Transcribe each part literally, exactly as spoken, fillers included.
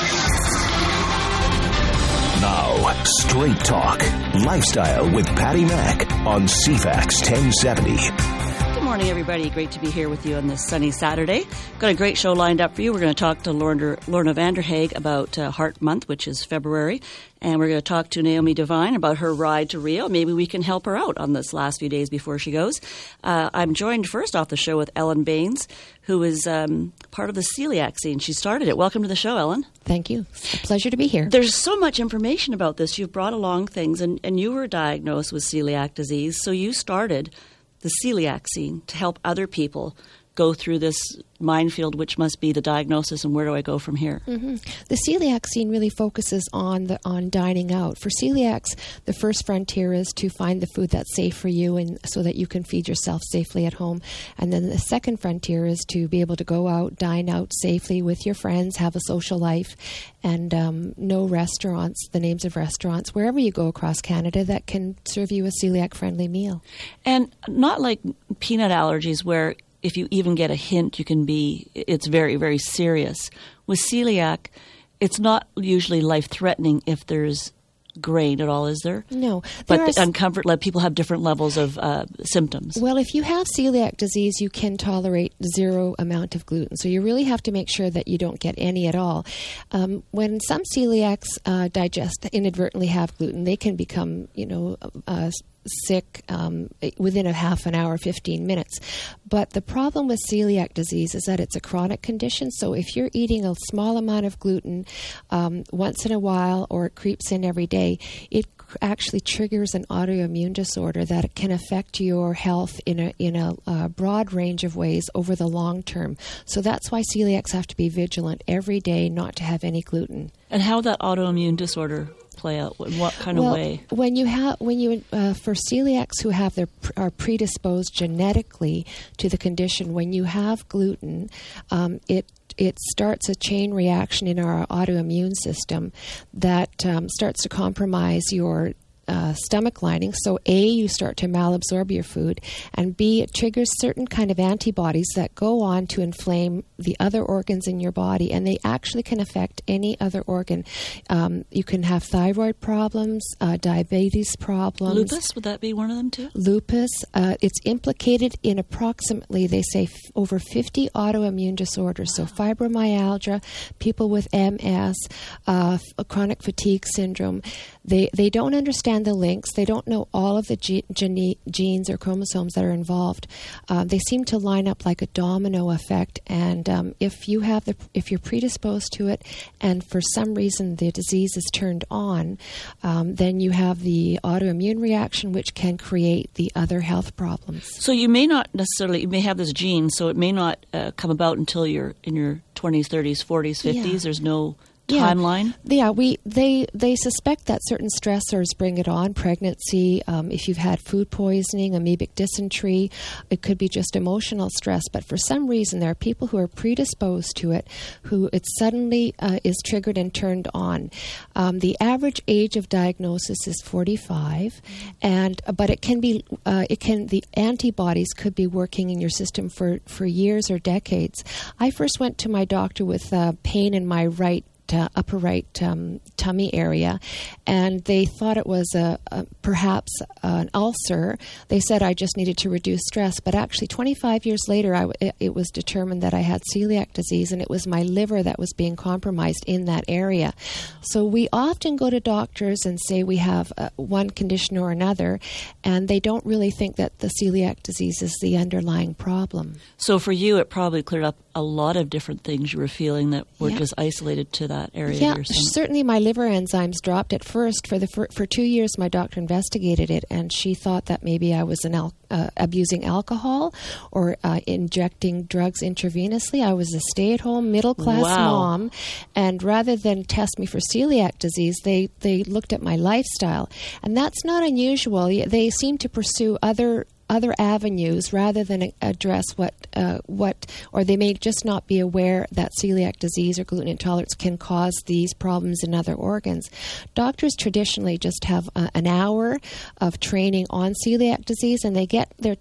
Now, Straight Talk, Lifestyle with Patty Mack on C FAX ten seventy. Good morning, everybody. Great to be here with you on this sunny Saturday. Got a great show lined up for you. We're going to talk to Lorna, Lorna Vanderhaeg about uh, Heart Month, which is February. And we're going to talk to Naomi Devine about her ride to Rio. Maybe we can help her out on this last few days before she goes. Uh, I'm joined first off the show with Ellen Baines, who is um, part of the celiac scene. She started it. Welcome to the show, Ellen. Thank you. It's a pleasure to be here. There's so much information about this. You've brought along things, and, and you were diagnosed with celiac disease, so you started the celiac scene to help other people go through this minefield, which must be the diagnosis, and where do I go from here? Mm-hmm. The celiac scene really focuses on the on dining out. For celiacs, the first frontier is to find the food that's safe for you, and so that you can feed yourself safely at home. And then the second frontier is to be able to go out, dine out safely with your friends, have a social life, and um, know restaurants, the names of restaurants, wherever you go across Canada that can serve you a celiac-friendly meal. And not like peanut allergies where if you even get a hint, you can be, it's very, very serious. With celiac, it's not usually life-threatening if there's grain at all, is there? No. But there the uncomfort, like, people have different levels of uh, symptoms. Well, if you have celiac disease, you can tolerate zero amount of gluten. So you really have to make sure that you don't get any at all. Um, when some celiacs uh, digest, inadvertently have gluten, they can become, you know, uh, sick um, within a half an hour, fifteen minutes. But the problem with celiac disease is that it's a chronic condition. So if you're eating a small amount of gluten um, once in a while, or it creeps in every day, it actually triggers an autoimmune disorder that can affect your health in a in a uh, broad range of ways over the long term. So that's why celiacs have to be vigilant every day not to have any gluten. And how that autoimmune disorder play out? In what kind well, of way? When you have, when you uh, for celiacs who have their are predisposed genetically to the condition, when you have gluten, um, it it starts a chain reaction in our autoimmune system that um, starts to compromise your Uh, stomach lining. So A, you start to malabsorb your food, and B, it triggers certain kind of antibodies that go on to inflame the other organs in your body, and they actually can affect any other organ. Um, you can have thyroid problems, uh, diabetes problems. Lupus, would that be one of them too? Lupus. Uh, it's implicated in approximately, they say, f- over fifty autoimmune disorders. So fibromyalgia, people with M S, uh, f- chronic fatigue syndrome. They they don't understand the links. They don't know all of the ge- gene- genes or chromosomes that are involved. Uh, they seem to line up like a domino effect. And um, if you have the, if you're predisposed to it, and for some reason the disease is turned on, um, then you have the autoimmune reaction, which can create the other health problems. So you may not necessarily, you may have this gene, so it may not uh, come about until you're in your twenties, thirties, forties, fifties. Yeah. There's no timeline? Yeah, yeah we they they suspect that certain stressors bring it on. Pregnancy, um, if you've had food poisoning, amoebic dysentery, it could be just emotional stress. But for some reason, there are people who are predisposed to it, who it suddenly uh, is triggered and turned on. Um, the average age of diagnosis is forty-five, mm-hmm. and but it can be uh, it can the antibodies could be working in your system for for years or decades. I first went to my doctor with uh, pain in my right. Uh, upper right um, tummy area, and they thought it was a, a perhaps uh, an ulcer. They said I just needed to reduce stress, but actually twenty-five years later I w- it, it was determined that I had celiac disease, and it was my liver that was being compromised in that area. So we often go to doctors and say we have uh, one condition or another, and they don't really think that the celiac disease is the underlying problem. So for you, it probably cleared up a lot of different things you were feeling that were yeah. just isolated to that area. Yeah, of your stomach. Certainly my liver enzymes dropped at first. For the for, for two years, my doctor investigated it, and she thought that maybe I was an al- uh, abusing alcohol or uh, injecting drugs intravenously. I was a stay-at-home middle-class wow. mom, and rather than test me for celiac disease, they, they looked at my lifestyle. And that's not unusual. They seem to pursue other other avenues rather than address what uh, what or they may just not be aware that celiac disease or gluten intolerance can cause these problems in other organs. Doctors traditionally just have uh, an hour of training on celiac disease, and they get they're taught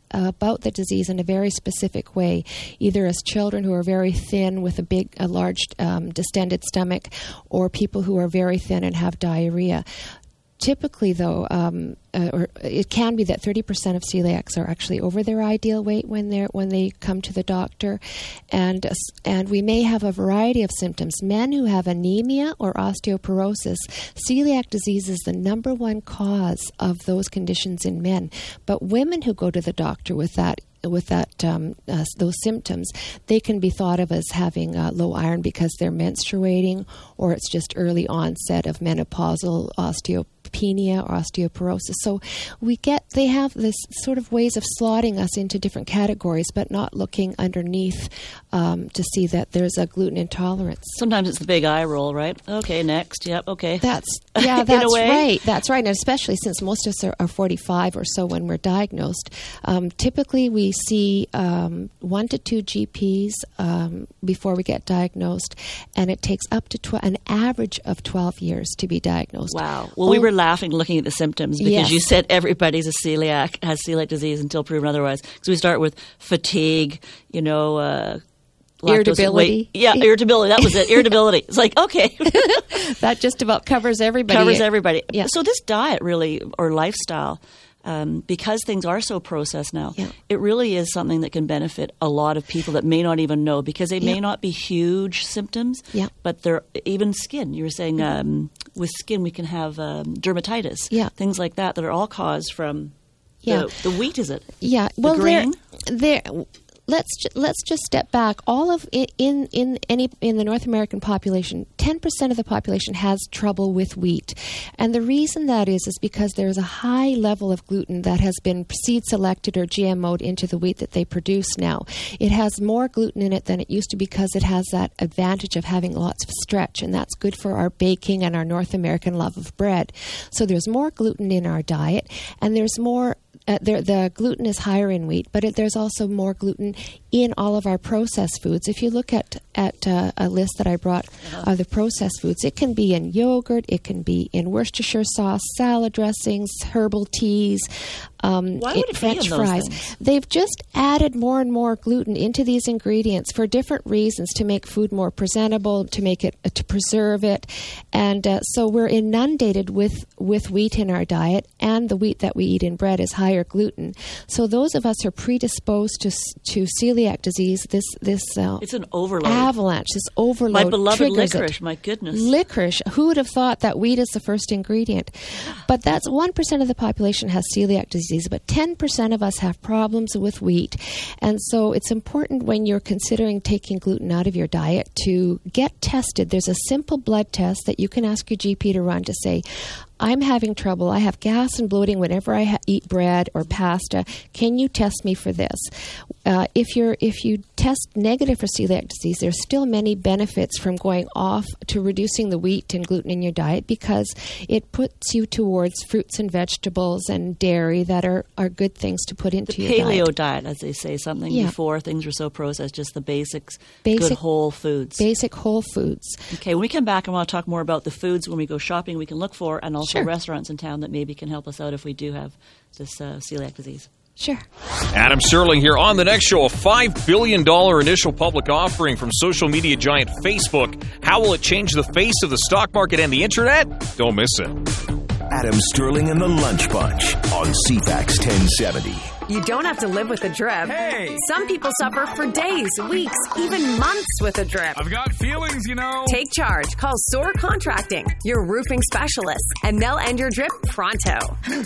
about the disease in a very specific way, either as children who are very thin with a big, a large um, distended stomach, or people who are very thin and have diarrhea. Typically, though, um, uh, or it can be that thirty percent of celiacs are actually over their ideal weight when they when they come to the doctor, and uh, and we may have a variety of symptoms. Men who have anemia or osteoporosis, celiac disease is the number one cause of those conditions in men. But women who go to the doctor with that with that um, uh, those symptoms, they can be thought of as having uh, low iron because they're menstruating, or it's just early onset of menopausal osteopenia or osteoporosis. So we get they have this sort of ways of slotting us into different categories, but not looking underneath um, to see that there's a gluten intolerance. Sometimes it's the big eye roll, right? Okay, next. Yep. Okay. That's yeah. That's In a way. right. That's right. And especially since most of us are, are forty-five or so when we're diagnosed, um, typically we see um, one to two G Ps um, before we get diagnosed, and it takes up to tw- an average of twelve years to be diagnosed. Wow. Well, oh, we were laughing looking at the symptoms because yes. you said everybody's a celiac, has celiac disease until proven otherwise. So we start with fatigue, you know, uh, irritability. Yeah, irritability. That was it. Irritability. It's like, okay. That just about covers everybody. Covers everybody. Yeah. So this diet really, or lifestyle, Um, because things are so processed now, yeah. it really is something that can benefit a lot of people that may not even know, because they may yeah. not be huge symptoms, yeah. but they're even skin. You were saying um, with skin we can have um, dermatitis, yeah. things like that that are all caused from yeah. the, the wheat, is it? Yeah. The well, grain? They're, they're, let's ju- let's just step back. All of in in, in any in the North American population, ten percent of the population has trouble with wheat, and the reason that is is because there's a high level of gluten that has been seed selected or G M O'd into the wheat that they produce now. It has more gluten in it than it used to because it has that advantage of having lots of stretch, and that's good for our baking and our North American love of bread. So there's more gluten in our diet, and there's more. Uh, there, the gluten is higher in wheat, but it, there's also more gluten in all of our processed foods. If you look at, at uh, a list that I brought uh-huh. of the processed foods, it can be in yogurt, it can be in Worcestershire sauce, salad dressings, herbal teas, um, Why would it French be in those fries. things? They've just added more and more gluten into these ingredients for different reasons, to make food more presentable, to make it, uh, to preserve it. And uh, so we're inundated with, with wheat in our diet, and the wheat that we eat in bread is higher gluten. So those of us who are predisposed to to celiac disease, this this uh, it's an overload. avalanche, this overload. My beloved triggers licorice, it. my goodness. Licorice. Who would have thought that wheat is the first ingredient? But that's one percent of the population has celiac disease, but ten percent of us have problems with wheat. And so it's important when you're considering taking gluten out of your diet to get tested. There's a simple blood test that you can ask your G P to run to say, I'm having trouble. I have gas and bloating whenever I ha- eat bread or pasta. Can you test me for this? Uh, if you're if you test negative for celiac disease, there's still many benefits from going off to reducing the wheat and gluten in your diet, because it puts you towards fruits and vegetables and dairy that are, are good things to put into the your paleo diet. diet, as they say, something Yeah. before things were so processed, just the basics, Basic- good whole foods. Basic whole foods. Okay, when we come back, I want to talk more about the foods when we go shopping we can look for, and also Sure. restaurants in town that maybe can help us out if we do have this uh, celiac disease. Sure. Adam Sterling here on the next show. A five billion dollars initial public offering from social media giant Facebook. How will it change the face of the stock market and the internet? Don't miss it. Adam Sterling and the Lunch Bunch on C FAX ten seventy. You don't have to live with a drip. Hey! Some people suffer for days, weeks, even months with a drip. I've got feelings, you know. Take charge. Call Soar Contracting, your roofing specialist, and they'll end your drip pronto.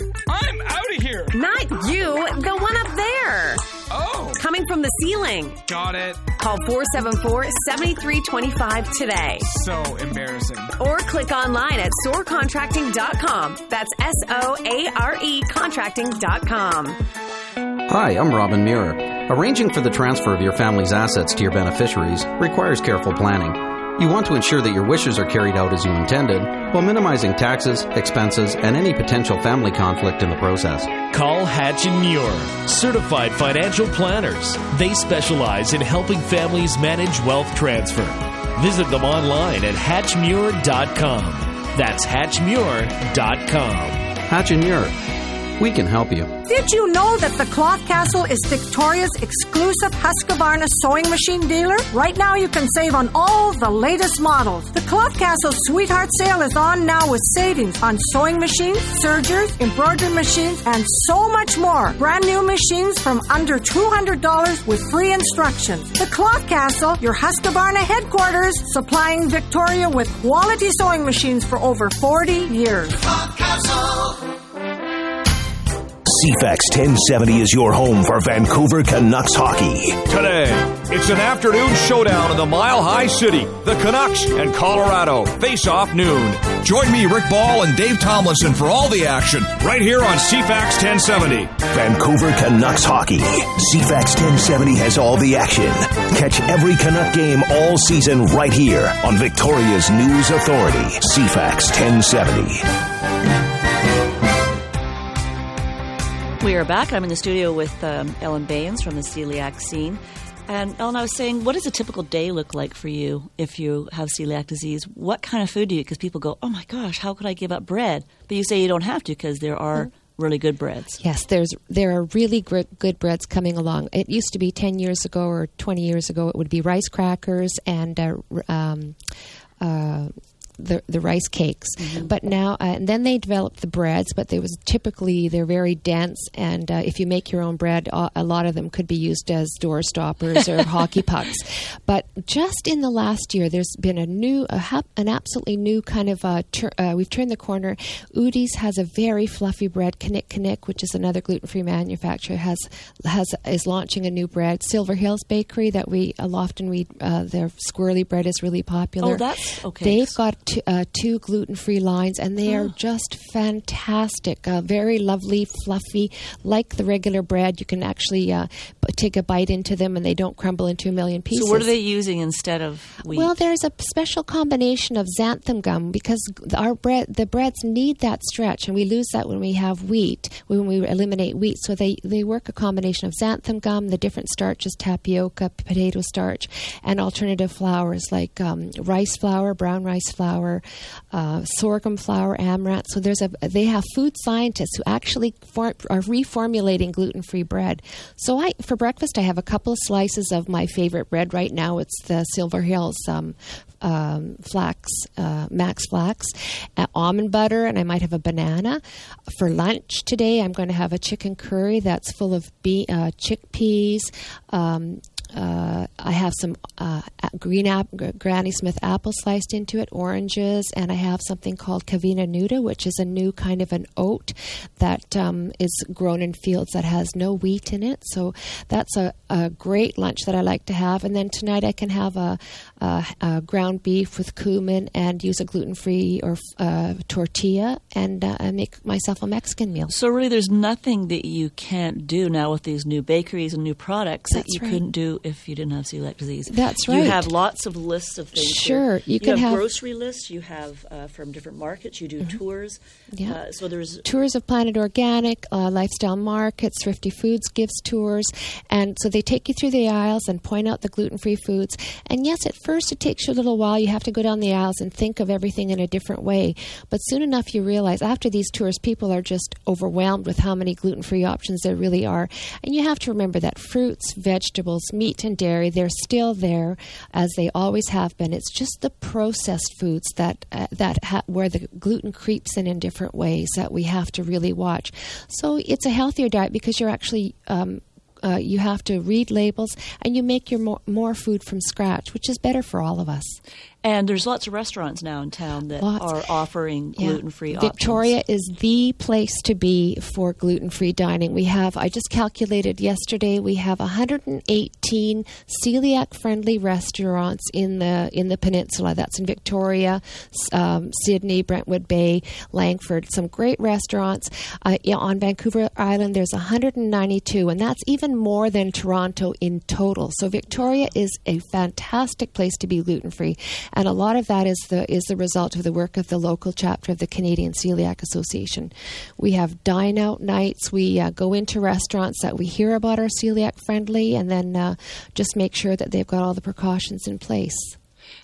I'm out of here. Not you, the one up there. Oh. Coming from the ceiling. Got it. Call four seven four, seven three two five today. So embarrassing. Or click online at soar contracting dot com. That's S O A R E contracting dot com. Hi, I'm Robin Muir. Arranging for the transfer of your family's assets to your beneficiaries requires careful planning. You want to ensure that your wishes are carried out as you intended, while minimizing taxes, expenses, and any potential family conflict in the process. Call Hatch and Muir, certified financial planners. They specialize in helping families manage wealth transfer. Visit them online at hatch muir dot com. That's hatch muir dot com. Hatch and Muir. We can help you. Did you know that the Cloth Castle is Victoria's exclusive Husqvarna sewing machine dealer? Right now you can save on all the latest models. The Cloth Castle Sweetheart Sale is on now with savings on sewing machines, sergers, embroidery machines, and so much more. Brand new machines from under two hundred dollars with free instructions. The Cloth Castle, your Husqvarna headquarters, supplying Victoria with quality sewing machines for over forty years. Cloth Castle. C F A X ten seventy is your home for Vancouver Canucks hockey. Today, it's an afternoon showdown in the Mile High City. The Canucks and Colorado face off noon. Join me, Rick Ball, and Dave Tomlinson for all the action right here on C F A X ten seventy. Vancouver Canucks hockey. C F A X ten seventy has all the action. Catch every Canuck game all season right here on Victoria's News Authority. C F A X ten seventy. We are back. I'm in the studio with um, Ellen Baines from the Celiac Scene. And Ellen, I was saying, what does a typical day look like for you if you have celiac disease? What kind of food do you eat? Because people go, oh my gosh, how could I give up bread? But you say you don't have to because there are mm-hmm. really good breads. Yes, there's there are really good, good breads coming along. It used to be ten years ago or twenty years ago, it would be rice crackers and uh, um, uh The, the rice cakes, mm-hmm. but now uh, and then they developed the breads. But they was typically they're very dense, and uh, if you make your own bread, uh, a lot of them could be used as door stoppers or hockey pucks. But just in the last year, there's been a new, a ha- an absolutely new kind of. Uh, tur- uh, we've turned the corner. Udi's has a very fluffy bread. Knick Knick, which is another gluten-free manufacturer, has has is launching a new bread. Silver Hills Bakery, that we uh, often read, uh, their squirrely bread is really popular. Oh, that's okay. They've got Two, uh, two gluten-free lines, and they are oh. just fantastic. Uh, very lovely, fluffy, like the regular bread. You can actually uh, b- take a bite into them, and they don't crumble into a million pieces. So what are they using instead of wheat? Well, there's a special combination of xanthan gum because our bread, the breads need that stretch, and we lose that when we have wheat, when we eliminate wheat. So they, they work a combination of xanthan gum, the different starches, tapioca, potato starch, and alternative flours like um, rice flour, brown rice flour, Uh, sorghum flour, amaranth. So there's a they have food scientists who actually for, are reformulating gluten-free bread. So I for breakfast I have a couple of slices of my favorite bread right now. It's the Silver Hills um, um, flax, uh, Max Flax, uh, almond butter, and I might have a banana. For lunch today, I'm going to have a chicken curry that's full of be- uh, chickpeas. Um, Uh, I have some uh, green app- Granny Smith apple sliced into it, oranges, and I have something called Kavina Nuda, which is a new kind of an oat that um, is grown in fields that has no wheat in it. So that's a, a great lunch that I like to have. And then tonight I can have a, a, a ground beef with cumin and use a gluten-free or uh, tortilla and uh, make myself a Mexican meal. So really there's nothing that you can't do now with these new bakeries and new products That's that you right. couldn't do if you didn't have celiac disease. That's right. You have lots of lists of things. Sure. Here. You, you can have, have grocery lists. You have uh, from different markets. You do mm-hmm. tours. Yeah. Uh, so there's tours of Planet Organic, uh, Lifestyle Markets, Thrifty Foods gives tours. And so they take you through the aisles and point out the gluten-free foods. And yes, at first it takes you a little while. You have to go down the aisles and think of everything in a different way. But soon enough you realize after these tours, people are just overwhelmed with how many gluten-free options there really are. And you have to remember that fruits, vegetables, meat, and dairy, they're still there as they always have been. It's just the processed foods that uh, that ha- where the gluten creeps in in different ways that we have to really watch. So it's a healthier diet because you're actually um, uh, you have to read labels and you make your more, more food from scratch, which is better for all of us. And there's lots of restaurants now in town that Lots. are offering Yeah. gluten-free options. Victoria is the place to be for gluten-free dining. We have, I just calculated yesterday, we have one hundred eighteen celiac-friendly restaurants in the in the peninsula. That's in Victoria, um, Sydney, Brentwood Bay, Langford. Some great restaurants. Uh, yeah, on Vancouver Island, there's one hundred ninety-two, and that's even more than Toronto in total. So Victoria is a fantastic place to be gluten-free. And a lot of that is the is the result of the work of the local chapter of the Canadian Celiac Association. We have dine-out nights. We uh, go into restaurants that we hear about are celiac-friendly and then uh, just make sure that they've got all the precautions in place.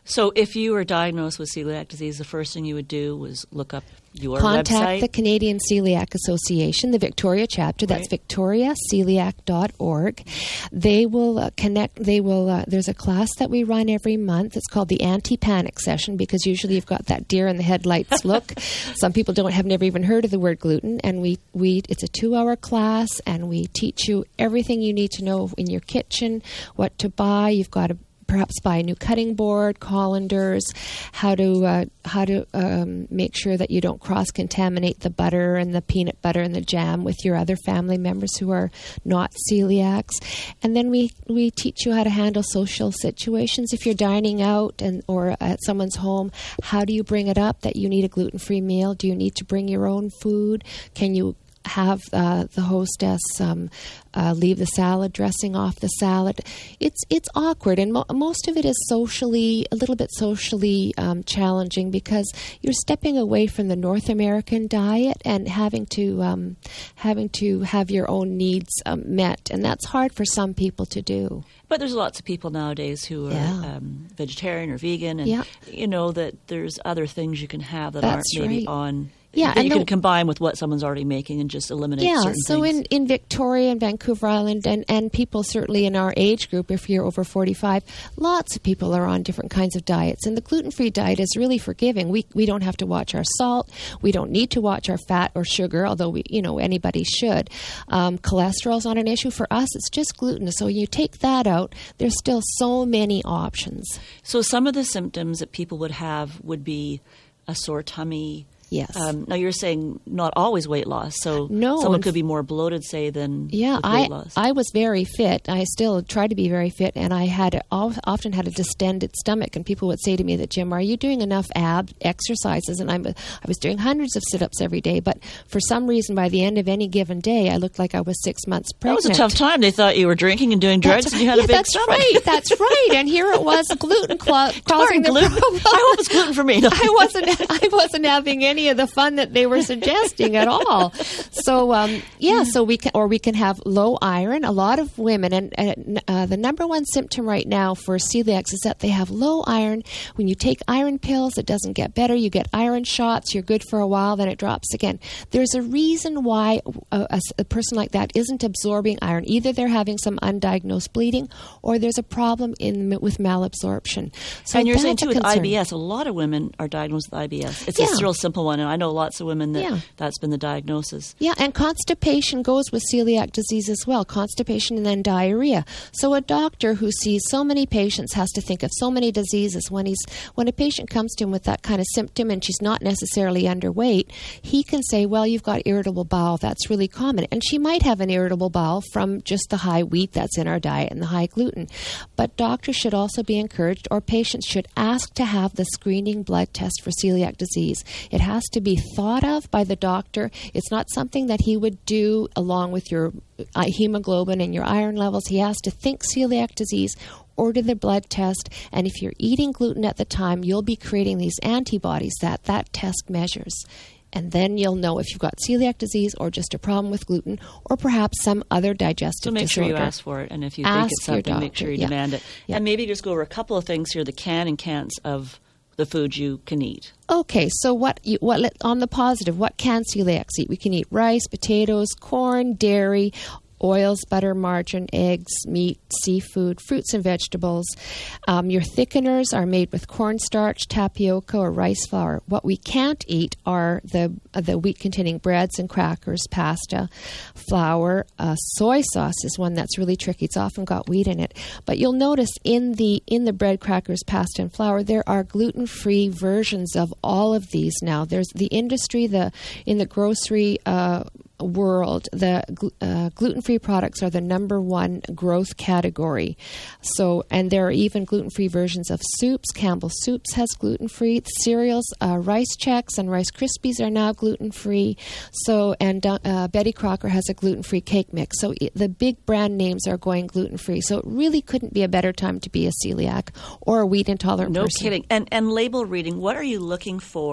So if you were diagnosed with celiac disease, the first thing you would do was look up your Contact website? the Canadian Celiac Association, the Victoria chapter. That's Right. victoria celiac dot org. They will uh, connect. They will. Uh, there's a class that we run every month. It's called the anti-panic session because usually you've got that deer in the headlights look. Some people don't have never even heard of the word gluten, and we we it's a two-hour class, and we teach you everything you need to know in your kitchen, what to buy. You've got to perhaps buy a new cutting board, colanders, how to uh, how to um, make sure that you don't cross-contaminate the butter and the peanut butter and the jam with your other family members who are not celiacs. And then we, we teach you how to handle social situations. If you're dining out and or at someone's home, how do you bring it up that you need a gluten-free meal? Do you need to bring your own food? Can you have uh, the hostess um, uh, leave the salad dressing off the salad? It's it's awkward, and mo- most of it is socially, a little bit socially um, challenging because you're stepping away from the North American diet and having to um, having to have your own needs um, met, and that's hard for some people to do. But there's lots of people nowadays who are Yeah. um, vegetarian or vegan, and Yeah. you know that there's other things you can have that That's aren't maybe right. on. Yeah, that and you the- can combine with what someone's already making and just eliminate Yeah, certain so things. in, in Victoria and Vancouver Island and, and people certainly in our age group, if you're over forty-five, lots of people are on different kinds of diets. And the gluten-free diet is really forgiving. We we don't have to watch our salt. We don't need to watch our fat or sugar, although we you know anybody should. Um, cholesterol's not an issue for us. It's just gluten. So when you take that out, there's still so many options. So some of the symptoms that people would have would be a sore tummy. Yes. Um, now you're saying not always weight loss, so No, someone in could be more bloated, say, than Yeah, with I weight loss. I was very fit. I still try to be very fit, and I had a, often had a distended stomach. And people would say to me, "That Jim, are you doing enough ab exercises?" And I'm I was doing hundreds of sit-ups every day, but for some reason, by the end of any given day, I looked like I was six months that pregnant. was a tough time. They thought you were drinking and doing drugs, That's, and you had yeah, a big that's stomach. right. That's right. And here it was, gluten clo- Darn causing the gluten. problem. I hope it's gluten for me. No. I wasn't. I wasn't having any of the fun that they were suggesting at all. So um, yeah, so we can, or we can have low iron. A lot of women, and uh, uh, the number one symptom right now for celiacs is that they have low iron. When you take iron pills, it doesn't get better. You get iron shots. You're good for a while, then it drops again. There's a reason why a, a, a person like that isn't absorbing iron. Either they're having some undiagnosed bleeding, or there's a problem in with malabsorption. So and you're saying that's too a with concern. I B S, a lot of women are diagnosed with I B S. It's Yeah. a real simple one, and I know lots of women that Yeah. that's been the diagnosis. Yeah, and constipation goes with celiac disease as well. Constipation and then diarrhea. So a doctor who sees so many patients has to think of so many diseases. When he's when a patient comes to him with that kind of symptom and she's not necessarily underweight, he can say, well, you've got irritable bowel. That's really common. And she might have an irritable bowel from just the high wheat that's in our diet and the high gluten. But doctors should also be encouraged, or patients should ask to have the screening blood test for celiac disease. It has to be thought of by the doctor. It's not something that he would do along with your uh, hemoglobin and your iron levels. He has to think celiac disease, order the blood test, and if you're eating gluten at the time, you'll be creating these antibodies that that test measures. And then you'll know if you've got celiac disease or just a problem with gluten, or perhaps some other digestive So make disorder. sure you ask for it, and if you Ask think it's your something, make doctor, sure you yeah. demand it. Yeah. And maybe just go over a couple of things here, the can and cans of the food you can eat. Okay, so what you, what let- on the positive, what can celiacs eat? We can eat rice, potatoes, corn, dairy, oils, butter, margarine, eggs, meat, seafood, fruits and vegetables. Um, your thickeners are made with cornstarch, tapioca, or rice flour. What we can't eat are the uh, the wheat-containing breads and crackers, pasta, flour. Uh, soy sauce is one that's really tricky. It's often got wheat in it. But you'll notice in the in the bread, crackers, pasta, and flour, there are gluten-free versions of all of these now. There's the industry, the in the grocery uh, world, the gl- uh, gluten-free products are the number one growth category. So, and there are even gluten-free versions of soups. Campbell Soups has gluten-free cereals. Uh, Rice Chex and Rice Krispies are now gluten-free. So, and uh, Betty Crocker has a gluten-free cake mix. So, it, the big brand names are going gluten-free. So, it really couldn't be a better time to be a celiac or a wheat intolerant No person. kidding. And and label reading, what are you looking for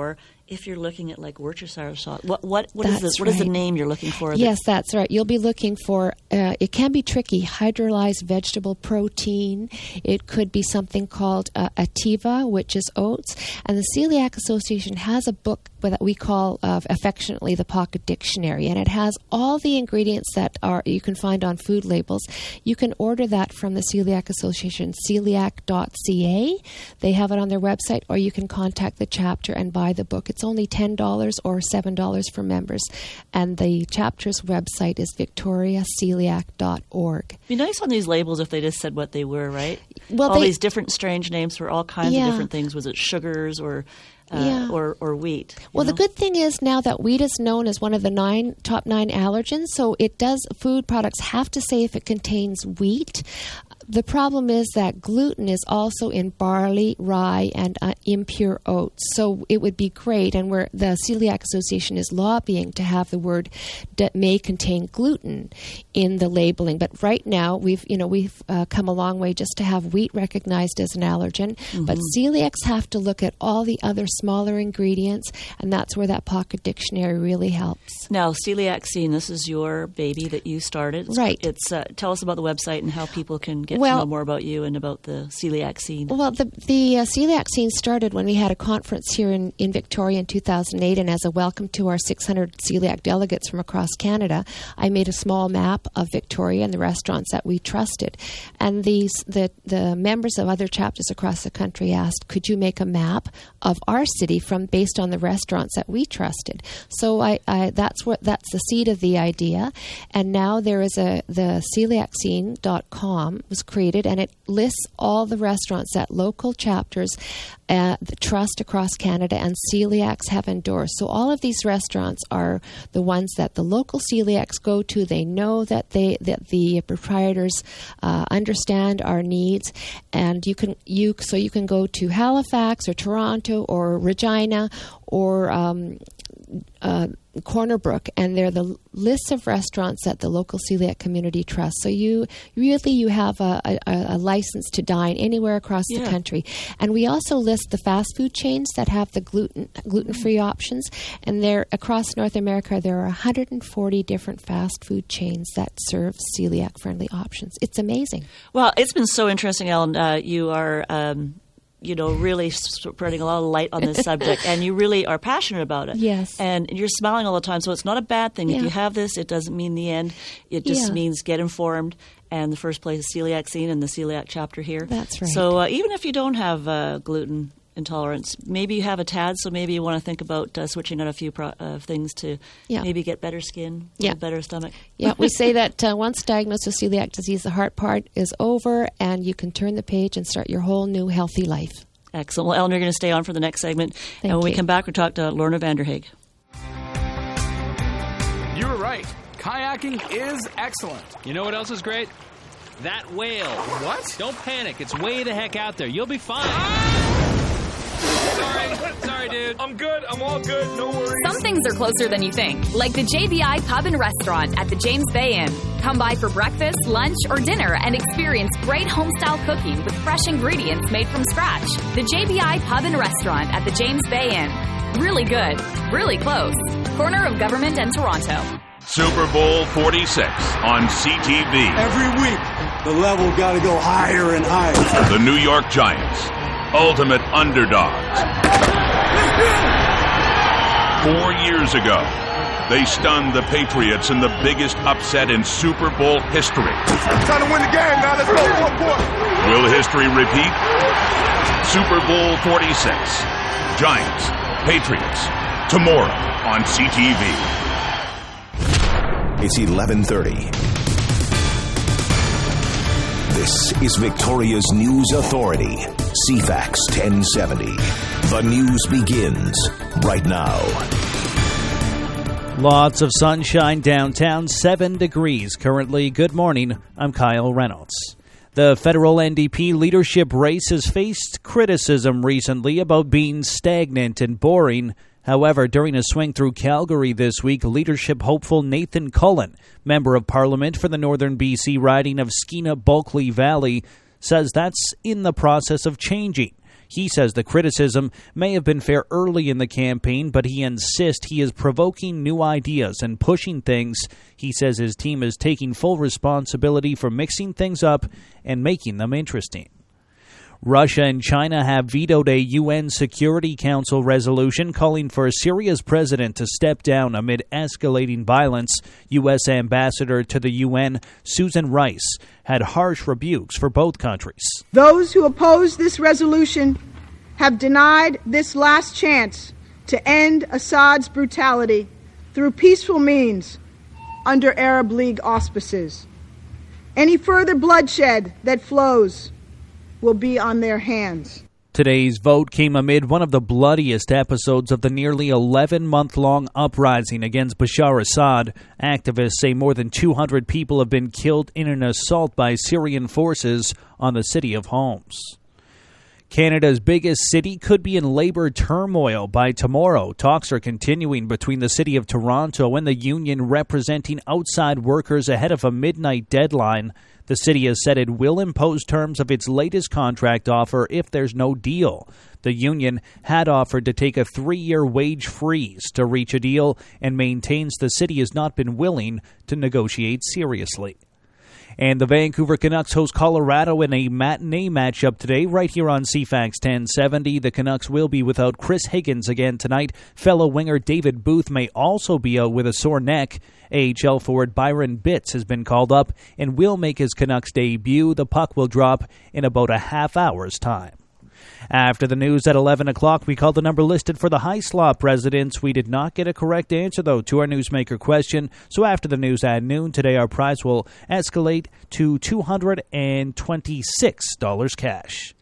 if you're looking at like Worcestershire sauce, what what what is That's the what is the right. name you're looking for? Yes, that's right. You'll be looking for, uh, it can be tricky, hydrolyzed vegetable protein. It could be something called uh, Ativa, which is oats. And the Celiac Association has a book that we call uh, affectionately the Pocket Dictionary, and it has all the ingredients that are you can find on food labels. You can order that from the Celiac Association, celiac dot c a. They have it on their website, or you can contact the chapter and buy the book. It's only ten dollars or seven dollars for members. And the chapter's website is victoria celiac dot org. It'd be nice on these labels if they just said what they were, right? Well, all they- these different strange names for all kinds Yeah. of different things. Was it sugars or uh, Yeah. or, or wheat? you Well, know? the good thing is now that wheat is known as one of the nine top nine allergens, so it does, food products have to say if it contains wheat. The problem is that gluten is also in barley, rye, and uh, impure oats. So it would be great, and where the Celiac Association is lobbying to have the word that may contain gluten in the labeling. But right now, we've you know we've uh, come a long way just to have wheat recognized as an allergen. Mm-hmm. But celiacs have to look at all the other smaller ingredients, and that's where that Pocket Dictionary really helps. Now, Celiac Scene, this is your baby that you started. It's- Right. It's uh, tell us about the website and how people can get Well- to know more about you and about the Celiac Scene. Well, the the uh, Celiac Scene started when we had a conference here in, in Victoria in two thousand eight, and as a welcome to our six hundred celiac delegates from across Canada, I made a small map of Victoria and the restaurants that we trusted. And these the the members of other chapters across the country asked, could you make a map of our city from based on the restaurants that we trusted? So I, I that's what that's the seed of the idea. And now there is a the celiac scene dot com was created, and it lists all the restaurants that local chapters uh, the trust across Canada and celiacs have endorsed. So all of these restaurants are the ones that the local celiacs go to. They know that they that the proprietors uh, understand our needs, and you can you so you can go to Halifax or Toronto or Regina or um, uh, Corner Brook, and they're the lists of restaurants that the local celiac community trusts. So you really you have a, a, a license to dine anywhere across Yeah. the country. And we also list the fast food chains that have the gluten gluten-free options. And there across North America, there are one hundred forty different fast food chains that serve celiac-friendly options. It's amazing. Well, it's been so interesting, Ellen. Uh, you are, um, you know, really spreading a lot of light on this subject, and you really are passionate about it. Yes. And you're smiling all the time, so it's not a bad thing. Yeah. If you have this, it doesn't mean the end. It just Yeah. means get informed. And the first place is Celiac Scene and the Celiac chapter here. That's right. So uh, even if you don't have uh, gluten intolerance, maybe you have a tad, so maybe you want to think about uh, switching out a few pro- uh, things to Yeah. maybe get better skin, Yeah. a better stomach. Yeah, we say that uh, once diagnosed with celiac disease, the hard part is over, and you can turn the page and start your whole new healthy life. Excellent. Well, Ellen, you're going to stay on for the next segment. Thank and when we you. come back, we'll talk to Lorna Vanderhaeg. You were right. Kayaking is excellent. You know what else is great? That whale. What? Don't panic. It's way the heck out there. You'll be fine. Sorry. Sorry, dude. I'm good. I'm all good. No worries. Some things are closer than you think, like the J B I Pub and Restaurant at the James Bay Inn. Come by for breakfast, lunch, or dinner and experience great home-style cooking with fresh ingredients made from scratch. The J B I Pub and Restaurant at the James Bay Inn. Really good. Really close. Corner of Government and Toronto. Super Bowl forty-six on C T V. Every week, the level got to go higher and higher. The New York Giants, ultimate underdogs. Four years ago, they stunned the Patriots in the biggest upset in Super Bowl history. Trying to win the game now. Let's go. One point. Will history repeat? Super Bowl forty-six. Giants, Patriots, tomorrow on C T V. It's eleven thirty. This is Victoria's News Authority, C FAX ten seventy. The news begins right now. Lots of sunshine downtown, seven degrees currently. Good morning, I'm Kyle Reynolds. The federal N D P leadership race has faced criticism recently about being stagnant and boring. However, during a swing through Calgary this week, leadership hopeful Nathan Cullen, member of Parliament for the Northern B C riding of Skeena-Bulkley Valley, says that's in the process of changing. He says the criticism may have been fair early in the campaign, but he insists he is provoking new ideas and pushing things. He says his team is taking full responsibility for mixing things up and making them interesting. Russia and China have vetoed a U N Security Council resolution calling for Syria's president to step down amid escalating violence. U S Ambassador to the U N, Susan Rice, had harsh rebukes for both countries. Those who oppose this resolution have denied this last chance to end Assad's brutality through peaceful means under Arab League auspices. Any further bloodshed that flows will be on their hands. Today's vote came amid one of the bloodiest episodes of the nearly eleven-month-long uprising against Bashar Assad. Activists say more than two hundred people have been killed in an assault by Syrian forces on the city of Homs. Canada's biggest city could be in labor turmoil by tomorrow. Talks are continuing between the city of Toronto and the union representing outside workers ahead of a midnight deadline. The city has said it will impose terms of its latest contract offer if there's no deal. The union had offered to take a three-year wage freeze to reach a deal and maintains the city has not been willing to negotiate seriously. And the Vancouver Canucks host Colorado in a matinee matchup today right here on C FAX ten seventy. The Canucks will be without Chris Higgins again tonight. Fellow winger David Booth may also be out with a sore neck. A H L forward Byron Bitts has been called up and will make his Canucks debut. The puck will drop in about a half hour's time. After the news at eleven o'clock, we called the number listed for the High Slop residents. We did not get a correct answer, though, to our newsmaker question. So after the news at noon today, our prize will escalate to two hundred twenty-six dollars cash.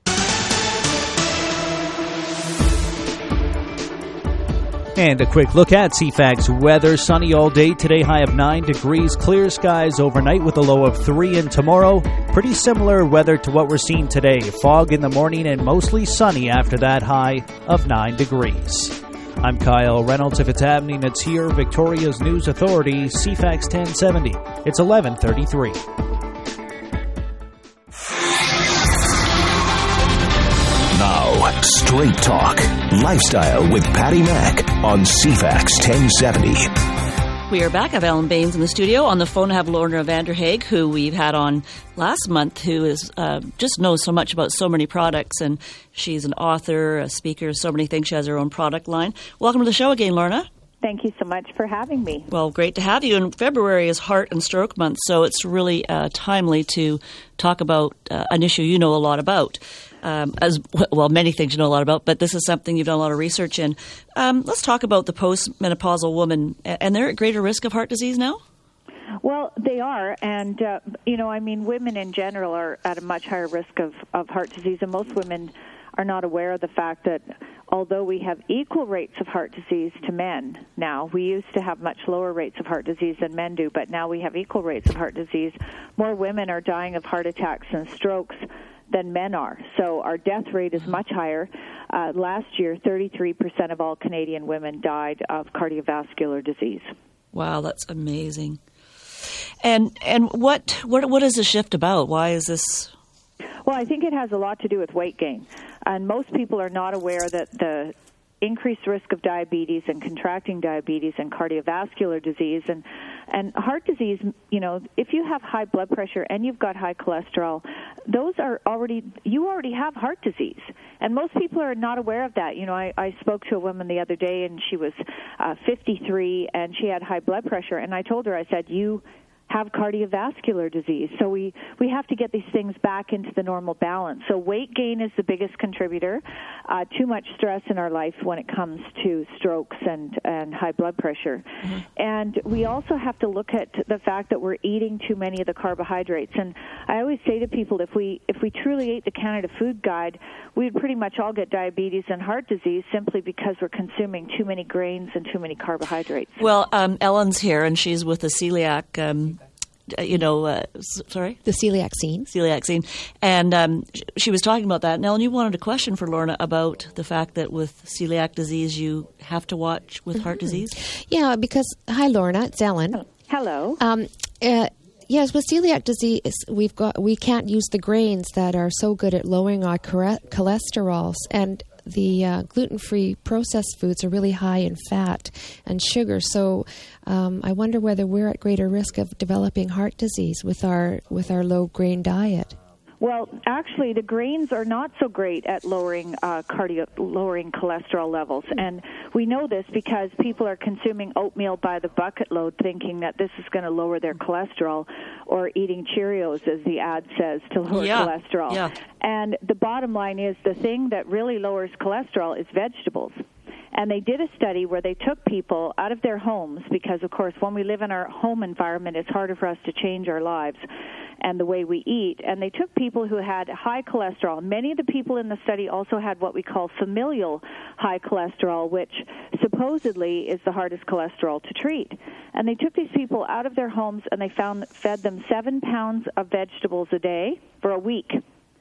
And a quick look at C FAX weather. Sunny all day today, high of nine degrees. Clear skies overnight with a low of three. And tomorrow, pretty similar weather to what we're seeing today. Fog in the morning and mostly sunny after that, high of nine degrees. I'm Kyle Reynolds. If it's happening, it's here. Victoria's News Authority, C FAX ten seventy. It's eleven thirty-three. Now, Straight Talk, Lifestyle with Patty Mack on C FAX ten seventy. We are back. I have Alan Baines in the studio. On the phone, I have Lorna Vanderhaeg, who we've had on last month, who is uh, just knows so much about so many products, and she's an author, a speaker, so many things. She has her own product line. Welcome to the show again, Lorna. Thank you so much for having me. Well, great to have you. And February is Heart and Stroke Month, so it's really uh, timely to talk about uh, an issue you know a lot about. Um, as well, many things you know a lot about, but this is something you've done a lot of research in. Um, let's talk about the postmenopausal woman, and they're at greater risk of heart disease now? Well, they are, and, uh, you know, I mean, women in general are at a much higher risk of, of heart disease, and most women are not aware of the fact that although we have equal rates of heart disease to men now, we used to have much lower rates of heart disease than men do, but now we have equal rates of heart disease. More women are dying of heart attacks and strokes than men are. So our death rate is much higher. Uh, last year, thirty-three percent of all Canadian women died of cardiovascular disease. Wow, that's amazing. And and what what what is the shift about? Why is this? Well, I think it has a lot to do with weight gain. And most people are not aware that the increased risk of diabetes and contracting diabetes and cardiovascular disease and and heart disease, you know, if you have high blood pressure and you've got high cholesterol, those are already, you already have heart disease. And most people are not aware of that. You know, I, I spoke to a woman the other day and she was uh, fifty-three and she had high blood pressure. And I told her, I said, you have cardiovascular disease. So we, we have to get these things back into the normal balance. So weight gain is the biggest contributor. Uh, too much stress in our life when it comes to strokes and, and high blood pressure. Mm-hmm. And we also have to look at the fact that we're eating too many of the carbohydrates. And I always say to people, if we if we truly ate the Canada Food Guide, we would pretty much all get diabetes and heart disease simply because we're consuming too many grains and too many carbohydrates. Well, um, Ellen's here, and she's with the celiac um you know, uh, sorry? The celiac scene. Celiac scene. And um, she was talking about that. And Ellen, you wanted a question for Lorna about the fact that with celiac disease, you have to watch with mm-hmm. heart disease? Yeah, because, hi, Lorna, it's Ellen. Hello. Um, uh, Yes, with celiac disease, we've got we can't use the grains that are so good at lowering our cholesterols, and the uh, gluten-free processed foods are really high in fat and sugar. So um, I wonder whether we're at greater risk of developing heart disease with our with our low-grain diet. Well, actually, the grains are not so great at lowering uh, cardio, lowering cholesterol levels, and we know this because people are consuming oatmeal by the bucket load, thinking that this is going to lower their cholesterol, or eating Cheerios, as the ad says, to lower yeah. cholesterol. Yeah. And the bottom line is the thing that really lowers cholesterol is vegetables. And they did a study where they took people out of their homes because, of course, when we live in our home environment, it's harder for us to change our lives and the way we eat. And they took people who had high cholesterol. Many of the people in the study also had what we call familial high cholesterol, which supposedly is the hardest cholesterol to treat. And they took these people out of their homes and they found fed them seven pounds of vegetables a day for a week.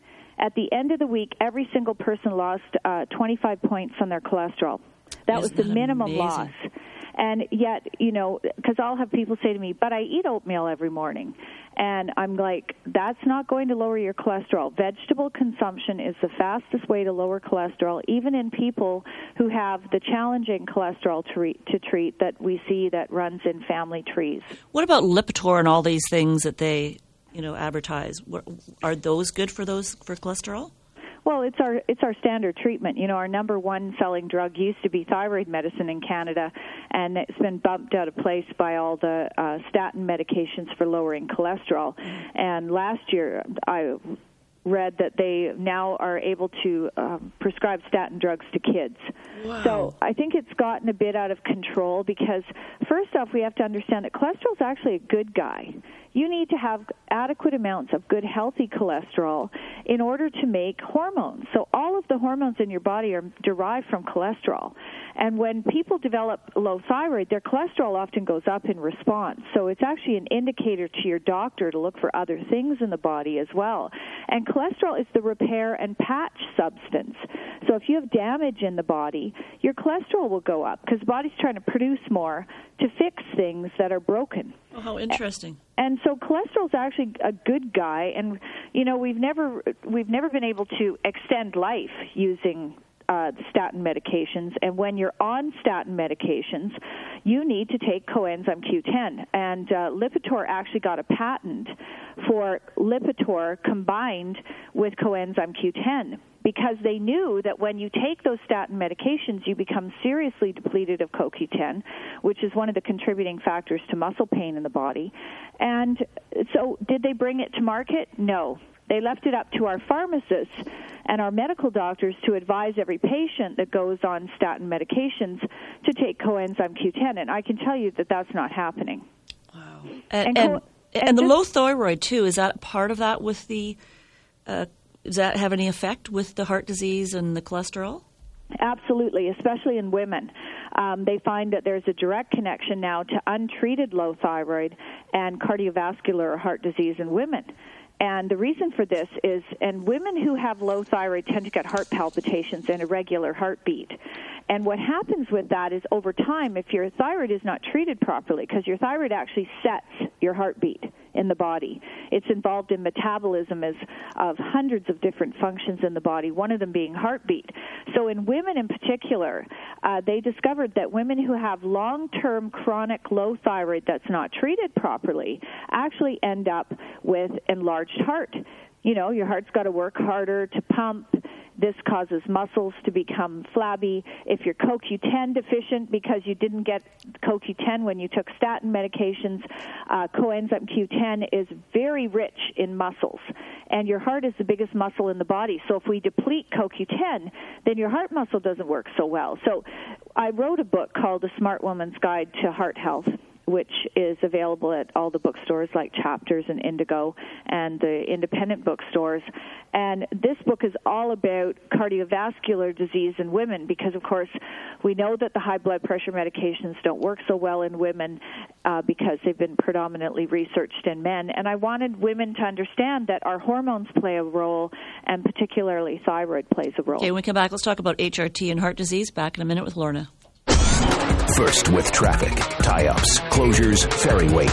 At the end of the week, every single person lost uh, twenty-five points on their cholesterol. That was the minimum amazing? loss. And yet, you know, because I'll have people say to me, but I eat oatmeal every morning. And I'm like, that's not going to lower your cholesterol. Vegetable consumption is the fastest way to lower cholesterol, even in people who have the challenging cholesterol to, re- to treat that we see that runs in family trees. What about Lipitor and all these things that they, you know, advertise? Are those good for those for cholesterol? Well, it's our it's our standard treatment. You know, our number one selling drug used to be thyroid medicine in Canada, and it's been bumped out of place by all the uh, statin medications for lowering cholesterol. And last year, I read that they now are able to um, prescribe statin drugs to kids. Wow. So I think it's gotten a bit out of control because, first off, we have to understand that cholesterol is actually a good guy. You need to have adequate amounts of good, healthy cholesterol in order to make hormones. So all of the hormones in your body are derived from cholesterol. And when people develop low thyroid, their cholesterol often goes up in response. So it's actually an indicator to your doctor to look for other things in the body as well. And cholesterol is the repair and patch substance. So if you have damage in the body, your cholesterol will go up because the body's trying to produce more to fix things that are broken. Oh, how interesting. And so cholesterol is actually a good guy, and you know we've never we've never been able to extend life using uh, statin medications. And when you're on statin medications, you need to take coenzyme Q ten. And uh, Lipitor actually got a patent for Lipitor combined with coenzyme Q ten. Because they knew that when you take those statin medications, you become seriously depleted of C O Q ten, which is one of the contributing factors to muscle pain in the body. And so did they bring it to market? No. They left it up to our pharmacists and our medical doctors to advise every patient that goes on statin medications to take coenzyme Q ten. And I can tell you that that's not happening. Wow. And, and, and, co- and, and the just, low thyroid, too, is that part of that with the uh, – does that have any effect with the heart disease and the cholesterol? Absolutely, especially in women. Um, they find that there's a direct connection now to untreated low thyroid and cardiovascular heart disease in women. And the reason for this is, and women who have low thyroid tend to get heart palpitations and irregular heartbeat. And what happens with that is over time, if your thyroid is not treated properly, because your thyroid actually sets your heartbeat in the body. It's involved in metabolism as of hundreds of different functions in the body, one of them being heartbeat. So in women in particular, uh, they discovered that women who have long-term chronic low thyroid that's not treated properly actually end up with enlarged heart. You know, your heart's got to work harder to pump. This causes muscles to become flabby. If you're C O Q ten deficient because you didn't get C O Q ten when you took statin medications, uh, coenzyme Q ten is very rich in muscles. And your heart is the biggest muscle in the body. So if we deplete C O Q ten, then your heart muscle doesn't work so well. So I wrote a book called The Smart Woman's Guide to Heart Health, which is available at all the bookstores like Chapters and Indigo and the independent bookstores. And this book is all about cardiovascular disease in women because, of course, we know that the high blood pressure medications don't work so well in women uh, because they've been predominantly researched in men. And I wanted women to understand that our hormones play a role, and particularly thyroid plays a role. Okay, when we come back, let's talk about H R T and heart disease. Back in a minute with Lorna. First with traffic, tie-ups, closures, ferry waits.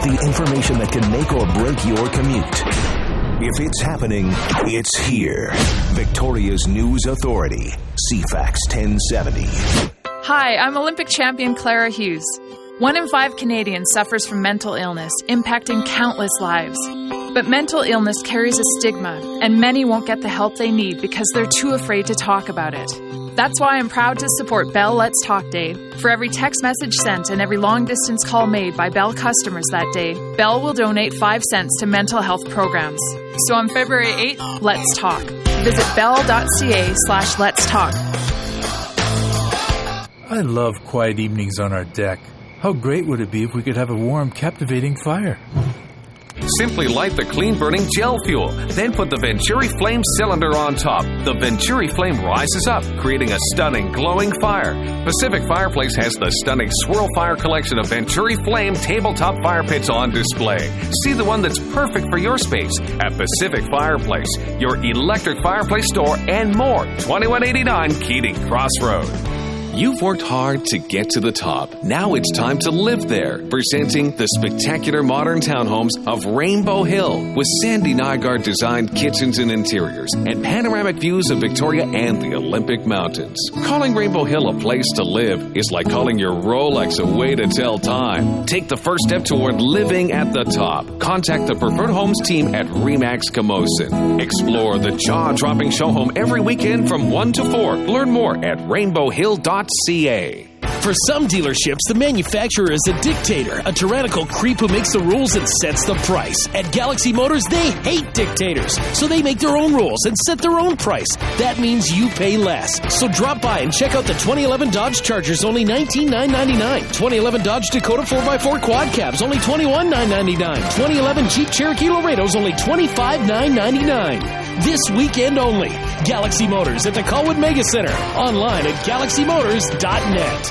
The information that can make or break your commute. If it's happening, it's here. Victoria's News Authority, C FAX ten seventy. Hi, I'm Olympic champion Clara Hughes. One in five Canadians suffers from mental illness, impacting countless lives. But mental illness carries a stigma, and many won't get the help they need because they're too afraid to talk about it. That's why I'm proud to support Bell Let's Talk Day. For every text message sent and every long-distance call made by Bell customers that day, Bell will donate five cents to mental health programs. So on February eighth, let's talk. Visit bell.ca slash let's talk. I love quiet evenings on our deck. How great would it be if we could have a warm, captivating fire? Simply light the clean-burning gel fuel, then put the Venturi Flame cylinder on top. The Venturi Flame rises up, creating a stunning, glowing fire. Pacific Fireplace has the stunning Swirl Fire collection of Venturi Flame tabletop fire pits on display. See the one that's perfect for your space at Pacific Fireplace, your electric fireplace store, and more. twenty-one eighty-nine Keating Crossroad. You've worked hard to get to the top. Now it's time to live there. Presenting the spectacular modern townhomes of Rainbow Hill with Sandy Nygaard designed kitchens and interiors and panoramic views of Victoria and the Olympic Mountains. Calling Rainbow Hill a place to live is like calling your Rolex a way to tell time. Take the first step toward living at the top. Contact the Preferred Homes team at Remax Camosun. Explore the jaw-dropping show home every weekend from one to four. Learn more at rainbow hill dot C A. For some dealerships, the manufacturer is a dictator, a tyrannical creep who makes the rules and sets the price. At Galaxy Motors, they hate dictators, so they make their own rules and set their own price. That means you pay less. So drop by and check out the twenty eleven Dodge Chargers, only nineteen thousand nine hundred ninety-nine dollars. twenty eleven Dodge Dakota four by four Quad Cabs, only twenty-one thousand nine hundred ninety-nine dollars. twenty eleven Jeep Cherokee Laredos, only twenty-five thousand nine hundred ninety-nine dollars. This weekend only. Galaxy Motors at the Colwood Mega Center. Online at galaxy motors dot net.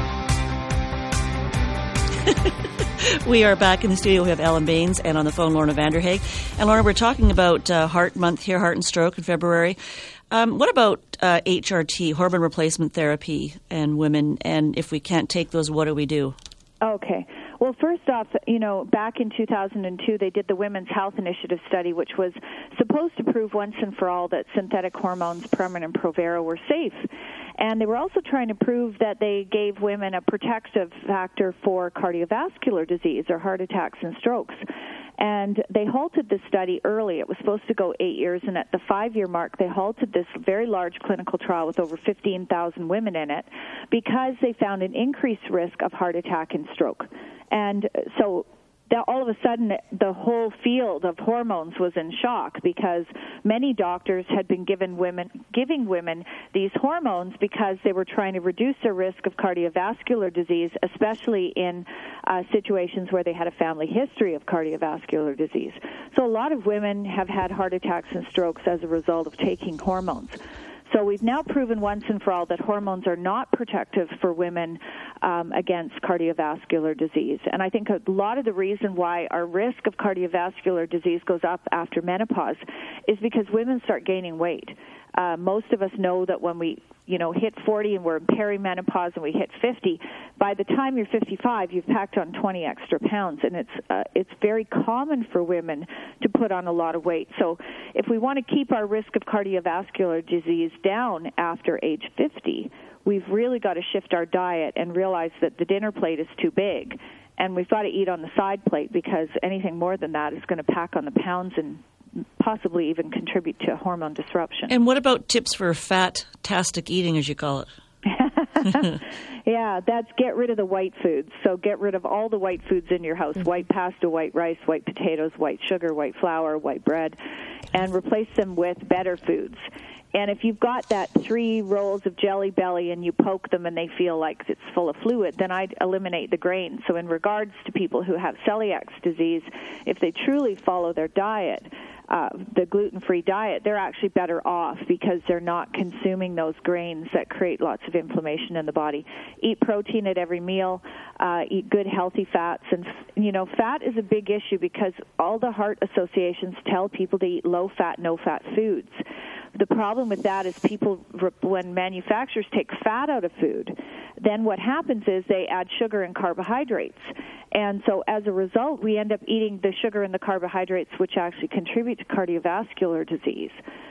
We are back in the studio. We have Ellen Baines and on the phone Lorna Vanderhaeg. And Lorna, we're talking about uh, Heart Month here, Heart and Stroke in February. Um, what about uh, H R T, hormone replacement therapy, and women? And if we can't take those, what do we do? Okay. Well, first off, you know, back in two thousand two, they did the Women's Health Initiative study, which was supposed to prove once and for all that synthetic hormones, Premarin and Provera, were safe. And they were also trying to prove that they gave women a protective factor for cardiovascular disease or heart attacks and strokes. And they halted this study early. It was supposed to go eight years, and at the five-year mark, they halted this very large clinical trial with over fifteen thousand women in it because they found an increased risk of heart attack and stroke. And so that all of a sudden the whole field of hormones was in shock because many doctors had been given women, giving women these hormones because they were trying to reduce their risk of cardiovascular disease, especially in uh, situations where they had a family history of cardiovascular disease. So a lot of women have had heart attacks and strokes as a result of taking hormones. So we've now proven once and for all that hormones are not protective for women um, against cardiovascular disease. And I think a lot of the reason why our risk of cardiovascular disease goes up after menopause is because women start gaining weight. Uh, most of us know that when we, you know, hit forty and we're in perimenopause and we hit fifty, by the time you're fifty-five, you've packed on twenty extra pounds, and it's uh, it's very common for women to put on a lot of weight. So if we want to keep our risk of cardiovascular disease down after age fifty, we've really got to shift our diet and realize that the dinner plate is too big, and we've got to eat on the side plate because anything more than that is going to pack on the pounds and possibly even contribute to hormone disruption. And what about tips for fat-tastic eating, as you call it? Yeah, that's get rid of the white foods. So get rid of all the white foods in your house, mm-hmm. white pasta, white rice, white potatoes, white sugar, white flour, white bread, and replace them with better foods. And if you've got that three rolls of Jelly Belly and you poke them and they feel like it's full of fluid, then I'd eliminate the grains. So in regards to people who have celiac disease, if they truly follow their diet, uh, the gluten-free diet, they're actually better off because they're not consuming those grains that create lots of inflammation in the body. Eat protein at every meal. Uh, eat good, healthy fats. And, you know, fat is a big issue because all the heart associations tell people to eat low-fat, no-fat foods. The problem with that is people, when manufacturers take fat out of food, then what happens is they add sugar and carbohydrates. And so as a result, we end up eating the sugar and the carbohydrates, which actually contribute to cardiovascular disease.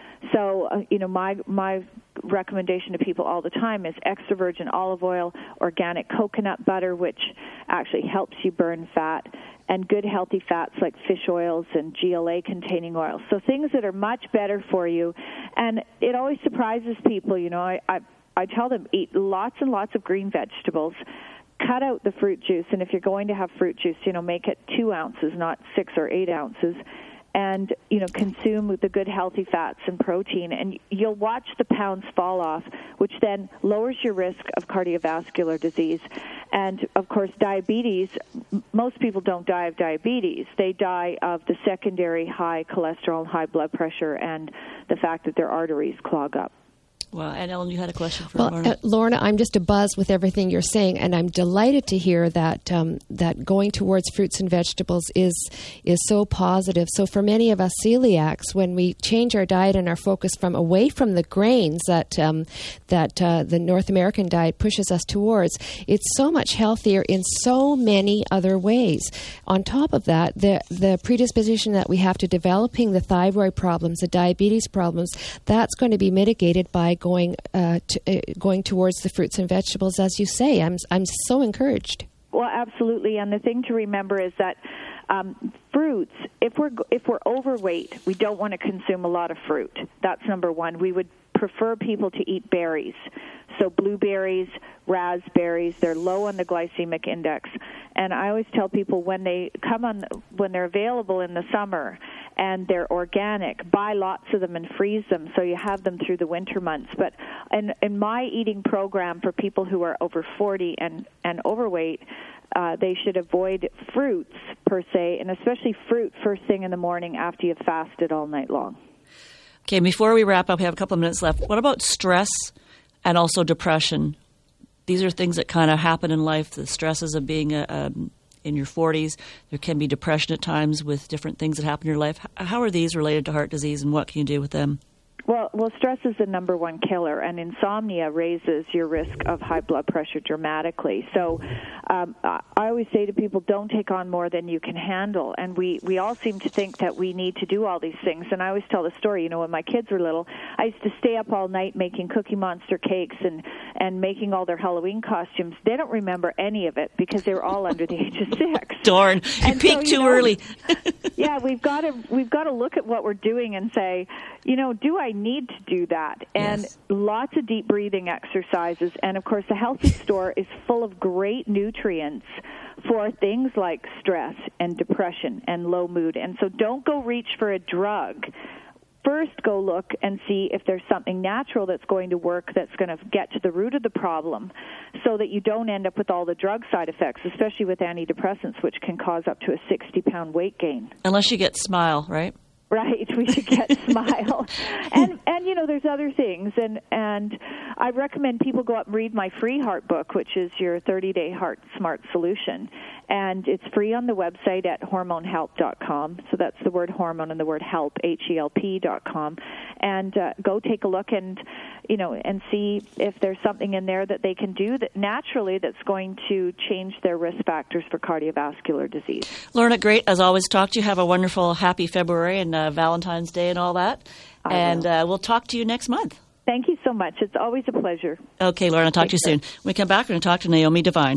So, uh, you know, my my recommendation to people all the time is extra virgin olive oil, organic coconut butter, which actually helps you burn fat, and good healthy fats like fish oils and G L A-containing oils. So things that are much better for you. And it always surprises people, you know, I, I, I tell them eat lots and lots of green vegetables. Cut out the fruit juice, and if you're going to have fruit juice, you know, make it two ounces, not six or eight ounces. And, you know, consume the good healthy fats and protein, and you'll watch the pounds fall off, which then lowers your risk of cardiovascular disease. And, of course, diabetes, most people don't die of diabetes. They die of the secondary high cholesterol and high blood pressure and the fact that their arteries clog up. Well, and Ellen, you had a question for well, Lorna. Uh, Lorna, I'm just abuzz with everything you're saying, and I'm delighted to hear that um, that going towards fruits and vegetables is is so positive. So for many of us celiacs, when we change our diet and our focus from away from the grains that um, that uh, the North American diet pushes us towards, it's so much healthier in so many other ways. On top of that, the the predisposition that we have to developing the thyroid problems, the diabetes problems, that's going to be mitigated by going uh, to, uh, going towards the fruits and vegetables, as you say. I'm I'm so encouraged. Well, absolutely. And the thing to remember is that um, fruits, if we're if we're overweight, we don't want to consume a lot of fruit. That's number one. We would prefer people to eat berries. So blueberries, raspberries, they're low on the glycemic index. And I always tell people when they come on, when they're available in the summer and they're organic, buy lots of them and freeze them so you have them through the winter months. But in, in my eating program for people who are over forty and, and overweight, uh, they should avoid fruits per se, and especially fruit first thing in the morning after you've fasted all night long. Okay, before we wrap up, we have a couple of minutes left. What about stress and also depression? These are things that kind of happen in life, the stresses of being a, um, in your forties. There can be depression at times with different things that happen in your life. How are these related to heart disease, and what can you do with them? Well, well, stress is the number one killer, and insomnia raises your risk of high blood pressure dramatically. So um, I always say to people, don't take on more than you can handle. And we, we all seem to think that we need to do all these things. And I always tell the story, you know, when my kids were little, I used to stay up all night making Cookie Monster cakes and, and making all their Halloween costumes. They don't remember any of it because they were all under the age of six. Darn, you and peaked so, you too know, early. yeah, we've got to we've got to look at what we're doing and say, you know, do I need to do that? And yes. Lots of deep breathing exercises. And, of course, the Healthy Store is full of great nutrients for things like stress and depression and low mood. And so don't go reach for a drug. First, go look and see if there's something natural that's going to work, that's going to get to the root of the problem, so that you don't end up with all the drug side effects, especially with antidepressants, which can cause up to a sixty-pound weight gain. Unless you get Smile, right? Right, we should get Smile. And, and you know, there's other things. And, and I recommend people go up and read my free heart book, which is your thirty-day Heart Smart Solution. And it's free on the website at hormone help dot com. So that's the word hormone and the word help, H E L P dot com. And uh, go take a look and, you know, and see if there's something in there that they can do that naturally that's going to change their risk factors for cardiovascular disease. Lorna, great. As always, talk to you. Have a wonderful, happy February and uh, Valentine's Day and all that. I and uh, we'll talk to you next month. Thank you so much. It's always a pleasure. Okay, Lorna, talk Take to you care. soon. When we come back, we're going to talk to Naomi Devine.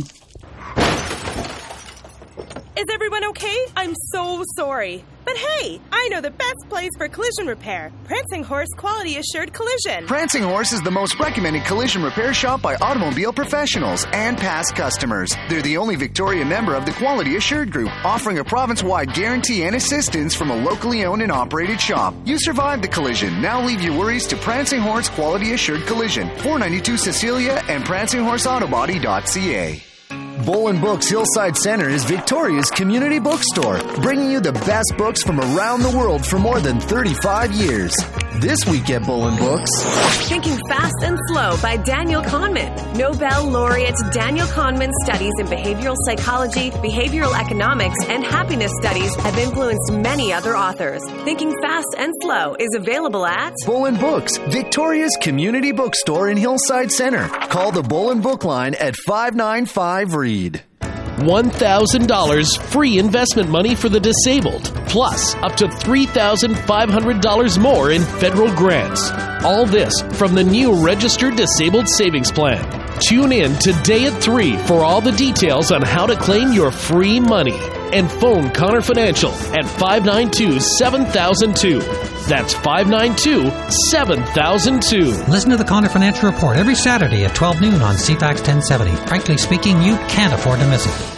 Is everyone okay? I'm so sorry. But hey, I know the best place for collision repair. Prancing Horse Quality Assured Collision. Prancing Horse is the most recommended collision repair shop by automobile professionals and past customers. They're the only Victoria member of the Quality Assured Group, offering a province-wide guarantee and assistance from a locally owned and operated shop. You survived the collision. Now leave your worries to Prancing Horse Quality Assured Collision, four ninety-two Cecilia and prancing horse auto body dot c a. Bolin Books Hillside Center is Victoria's community bookstore, bringing you the best books from around the world for more than thirty-five years. This week at Bolin Books, Thinking Fast and Slow by Daniel Kahneman. Nobel laureate Daniel Kahneman's studies in behavioral psychology, behavioral economics, and happiness studies have influenced many other authors. Thinking Fast and Slow is available at Bolin Books, Victoria's community bookstore in Hillside Center. Call the Bolin Book line at five nine five read. one thousand dollars free investment money for the disabled, plus up to three thousand five hundred dollars more in federal grants. All this from the new Registered Disabled Savings Plan. Tune in today at three for all the details on how to claim your free money. And phone Connor Financial at five nine two, seven thousand two. That's five nine two, seven thousand two. Listen to the Connor Financial Report every Saturday at twelve noon on C FAX ten seventy. Frankly speaking, you can't afford to miss it.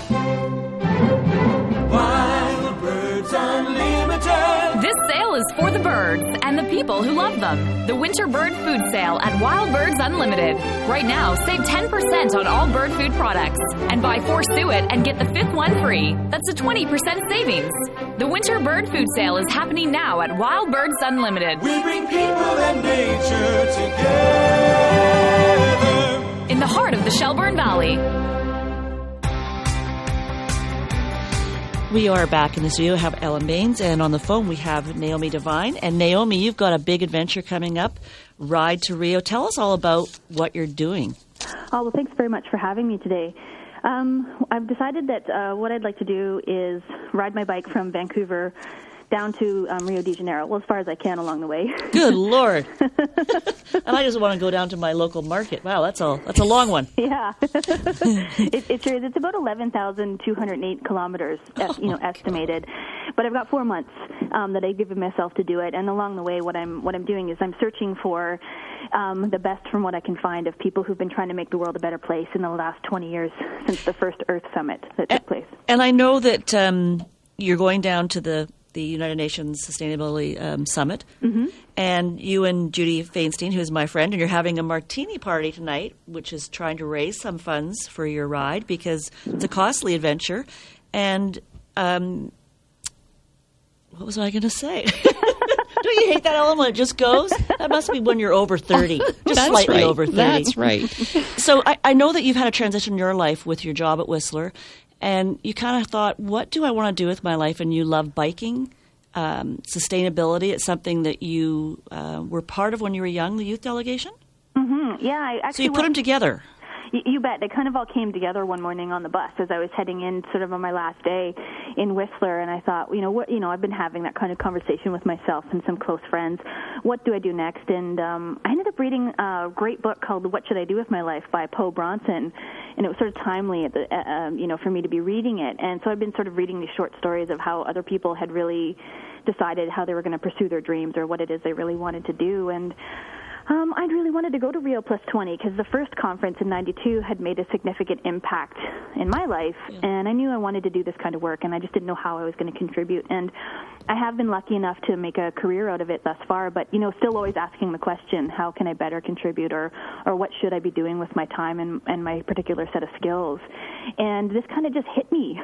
This sale is for the birds and the people who love them. The Winter Bird Food Sale at Wild Birds Unlimited. Right now, save ten percent on all bird food products. And buy four suet and get the fifth one free. That's a twenty percent savings. The Winter Bird Food Sale is happening now at Wild Birds Unlimited. We bring people and nature together. In the heart of the Shelburne Valley. We are back in the studio. We have Ellen Baines, and on the phone we have Naomi Devine. And Naomi, you've got a big adventure coming up, Ride to Rio. Tell us all about what you're doing. Oh, well, thanks very much for having me today. Um, I've decided that uh, what I'd like to do is ride my bike from Vancouver down to um, Rio de Janeiro, well, as far as I can along the way. Good Lord. And I just want to go down to my local market. Wow, that's a, that's a long one. Yeah. it, it sure is. It's about eleven thousand two hundred eight kilometers, uh, you know, estimated. But I've got four months um, that I've given myself to do it. And along the way, what I'm what I'm doing is I'm searching for um, the best from what I can find of people who've been trying to make the world a better place in the last twenty years since the first Earth Summit that took place. And I know that um, you're going down to the the United Nations Sustainability um, Summit, mm-hmm. and you and Judy Feinstein, who's my friend, and you're having a martini party tonight, which is trying to raise some funds for your ride because it's a costly adventure. And um, what was I going to say? Don't you hate that, Ellen, when it just goes? That must be when you're over thirty, just That's slightly right. over thirty. That's right. So I, I know that you've had a transition in your life with your job at Whistler, and you kind of thought, what do I want to do with my life? And you love biking, um, sustainability. It's something that you uh, were part of when you were young, the youth delegation? Mm-hmm. Yeah, I actually So you put them together. You, you bet. They kind of all came together one morning on the bus as I was heading in sort of on my last day in Whistler, and I thought, you know, what, you know, I've been having that kind of conversation with myself and some close friends. What do I do next? And um, I ended up reading a great book called What Should I Do with My Life by Poe Bronson, and it was sort of timely, at the, uh, um, you know, for me to be reading it. And so I've been sort of reading these short stories of how other people had really decided how they were going to pursue their dreams or what it is they really wanted to do. And Um, I'd really wanted to go to Rio Plus twenty because the first conference in ninety-two had made a significant impact in my life, yeah. and I knew I wanted to do this kind of work, and I just didn't know how I was going to contribute. And I have been lucky enough to make a career out of it thus far, but, you know, still always asking the question, how can I better contribute, or, or what should I be doing with my time and, and my particular set of skills? And this kind of just hit me.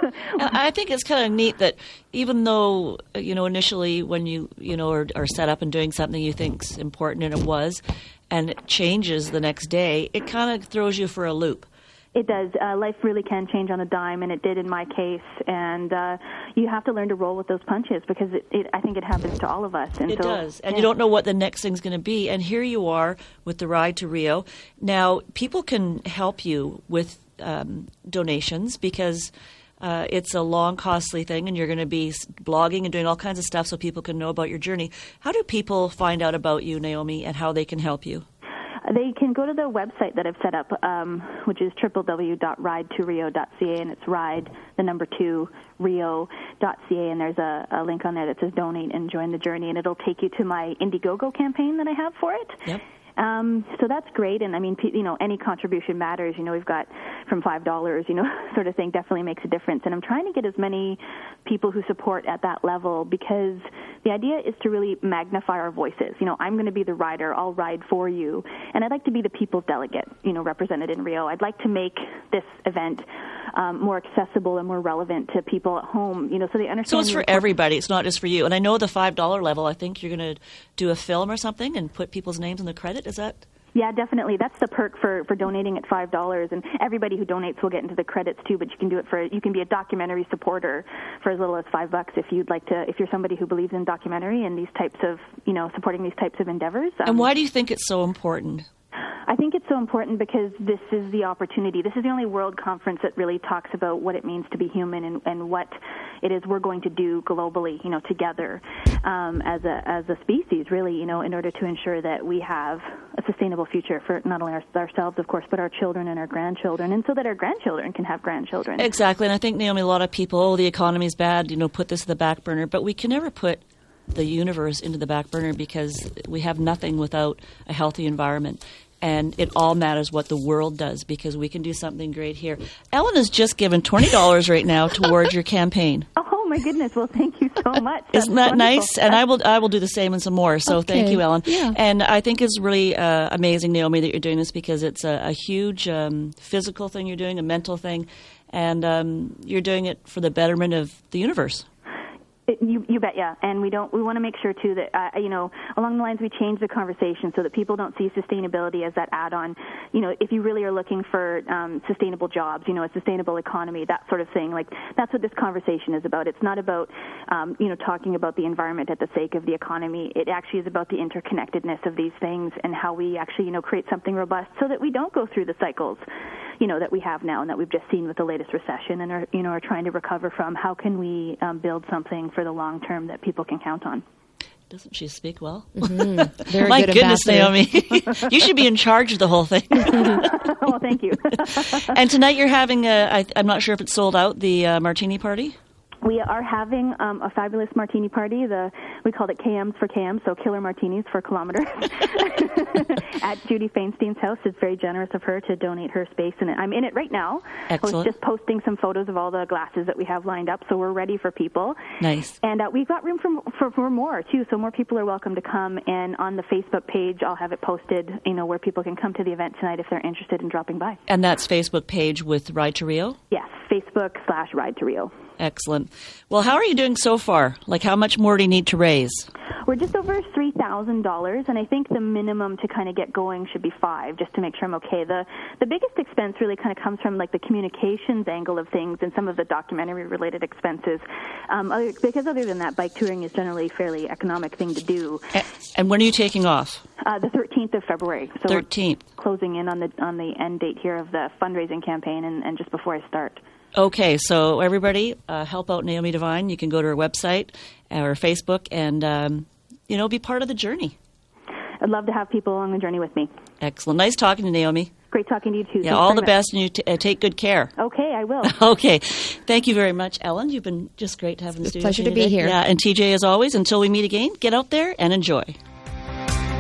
I think it's kind of neat that even though, you know, initially when you, you know, are, are set up and doing something you think's important, and it was, and it changes the next day, it kind of throws you for a loop. It does. Uh, life really can change on a dime, and it did in my case. And uh, you have to learn to roll with those punches because it, it, I think it happens to all of us. And it so, does. And yeah. you don't know what the next thing's going to be. And here you are with the Ride to Rio. Now, people can help you with um, donations because uh, it's a long, costly thing, and you're going to be blogging and doing all kinds of stuff so people can know about your journey. How do people find out about you, Naomi, and how they can help you? They can go to the website that I've set up, um, which is w w w dot ride to rio dot c a, and it's ride, the number two, rio dot c a, and there's a, a link on there that says donate and join the journey, and it'll take you to my Indiegogo campaign that I have for it. Yep. Um, so that's great, and I mean, you know, any contribution matters. You know, we've got from five dollars, you know, sort of thing definitely makes a difference. And I'm trying to get as many people who support at that level because the idea is to really magnify our voices. You know, I'm going to be the rider, I'll ride for you, and I'd like to be the people's delegate, you know, represented in Rio. I'd like to make this event um, more accessible and more relevant to people at home, you know, so they understand. So it's for everybody, it's not just for you. And I know the five dollars level, I think you're going to do a film or something and put people's names in the credit. Is that? Yeah, definitely. That's the perk for, for donating at five dollars, and everybody who donates will get into the credits too. But you can do it for you can be a documentary supporter for as little as five bucks if you'd like to. If you're somebody who believes in documentary and these types of you know supporting these types of endeavors. Um, and why do you think it's so important? I think it's so important because this is the opportunity. This is the only world conference that really talks about what it means to be human and, and what it is we're going to do globally, you know, together um, as a as a species, really, you know, in order to ensure that we have a sustainable future for not only our, ourselves, of course, but our children and our grandchildren, and so that our grandchildren can have grandchildren. Exactly, and I think, Naomi, a lot of people, oh, the economy's bad, you know, put this in the back burner, but we can never put the universe into the back burner because we have nothing without a healthy environment. And it all matters what the world does because we can do something great here. Ellen has just given twenty dollars right now towards your campaign. Oh, my goodness. Well, thank you so much. Isn't that wonderful. Nice? And I will I will do the same and some more. So Okay. thank you, Ellen. Yeah. And I think it's really uh, amazing, Naomi, that you're doing this because it's a, a huge um, physical thing you're doing, a mental thing, and um, you're doing it for the betterment of the universe. It, you, you bet, yeah. And we don't. We want to make sure too that uh, you know, along the lines we change the conversation so that people don't see sustainability as that add-on. You know, if you really are looking for um, sustainable jobs, you know, a sustainable economy, that sort of thing. Like that's what this conversation is about. It's not about um, you know talking about the environment at the sake of the economy. It actually is about the interconnectedness of these things and how we actually you know create something robust so that we don't go through the cycles, you know, that we have now and that we've just seen with the latest recession and are you know are trying to recover from. How can we um, build something for the long term that people can count on? Doesn't she speak well? Mm-hmm. Very My good goodness, ambassador. Naomi. You should be in charge of the whole thing. Well, thank you. And tonight you're having, a, I, I'm not sure if it's sold out, the uh, martini party? We are having um, a fabulous martini party. The we called it K Ms for K M, so killer martinis for kilometers, at Judy Feinstein's house. It's very generous of her to donate her space, and I'm in it right now. Excellent. I was just posting some photos of all the glasses that we have lined up, so we're ready for people. Nice. And uh, we've got room for, for for more too, so more people are welcome to come. And on the Facebook page, I'll have it posted, you know, where people can come to the event tonight if they're interested in dropping by. And that's Facebook page with Ride to Rio? Yes, Facebook slash Ride to Rio. Excellent. Well, how are you doing so far? Like, how much more do you need to raise? We're just over three thousand dollars, and I think the minimum to kind of get going should be five, just to make sure I'm okay. The the biggest expense really kind of comes from, like, the communications angle of things and some of the documentary-related expenses, um, other, because other than that, bike touring is generally a fairly economic thing to do. And when are you taking off? Uh, the thirteenth of February. So thirteenth. We're closing in on the on the end date here of the fundraising campaign, and, and just before I start. Okay, so everybody, uh, help out Naomi Devine. You can go to her website or Facebook and, um, you know, be part of the journey. I'd love to have people along the journey with me. Excellent. Nice talking to Naomi. Great talking to you, too. Yeah, Thanks all very the much. best, and you t- uh, take good care. Okay, I will. Okay. Thank you very much, Ellen. You've been just great to have in the It's a studio. pleasure to today. be here. Yeah, and T J, as always, until we meet again, get out there and enjoy.